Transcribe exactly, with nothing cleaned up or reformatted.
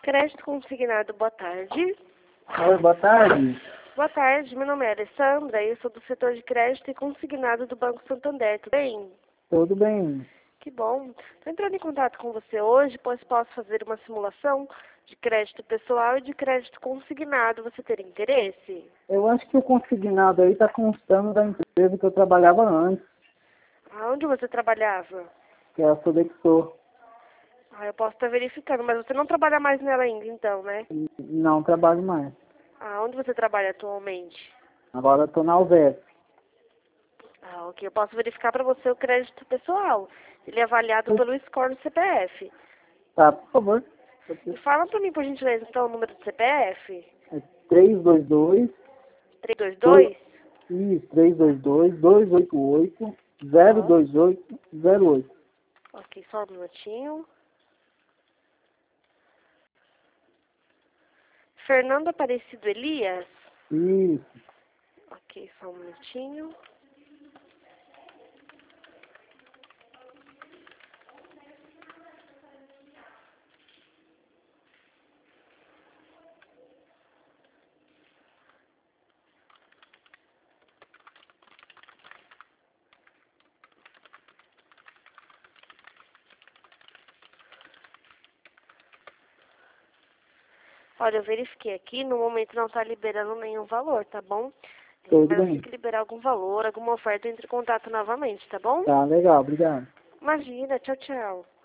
Crédito consignado, boa tarde. Oi, boa tarde. Boa tarde, meu nome é Alessandra e eu sou do setor de crédito e consignado do Banco Santander, tudo bem? Tudo bem? Que bom. Estou entrando em contato com você hoje, pois posso fazer uma simulação de crédito pessoal e de crédito consignado. Você teria interesse? Eu acho que o consignado aí está constando da empresa que eu trabalhava antes, Aonde você trabalhava? que é a Sodexo. Ah, eu posso estar verificando, mas você não trabalha mais nela ainda, então, né? Não trabalho mais. Aonde você trabalha atualmente? Agora estou na Alves. Ah, ok. Eu posso verificar para você o crédito pessoal. Ele é avaliado pelo score do C P F. Tá, por favor. E fala para mim, por gentileza, então, o número do C P F. É três dois dois, trezentos e vinte e dois, dois? isso, três dois dois, dois oito oito, zero Aham. dois oito zero oito. Ok, só um minutinho. Fernando Aparecido Elias? Isso. Ok, só um minutinho. Olha, eu verifiquei aqui, no momento não está liberando nenhum valor, tá bom? Tudo Mas assim bem. que liberar algum valor, alguma oferta, entre em contato novamente, tá bom? Tá, legal, obrigado. Imagina, tchau, tchau.